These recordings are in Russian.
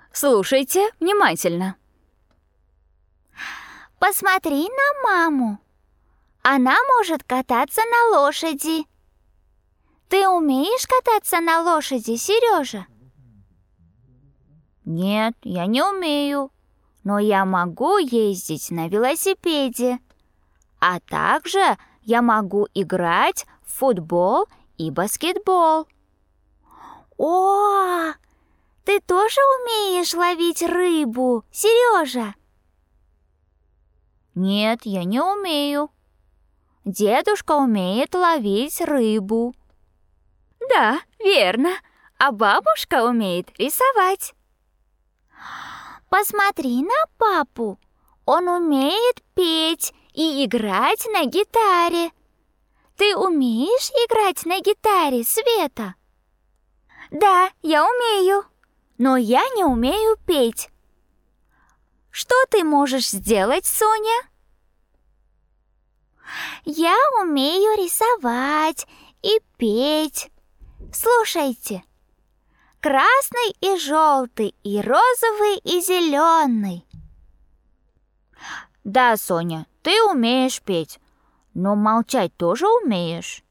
Слушайте внимательно. Посмотри на маму. Она может кататься на лошади. Ты умеешь кататься на лошади, Сережа? Нет, я не умею, но я могу ездить на велосипеде. А также я могу играть в футбол и баскетбол. О, ты тоже умеешь ловить рыбу, Сережа? Нет, я не умею. Дедушка умеет ловить рыбу. Да, верно. А бабушка умеет рисовать. Посмотри на папу. Он умеет петь и играть на гитаре. Ты умеешь играть на гитаре, Света? Да, я умею, но я не умею петь. Что ты можешь сделать, Соня? Я умею рисовать и петь. Слушайте. Красный и желтый, и розовый, и зеленый. Да, Соня, ты умеешь петь, но молчать тоже умеешь?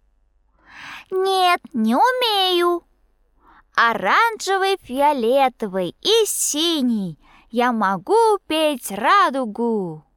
Нет, не умею. Оранжевый, фиолетовый и синий. Я могу петь радугу.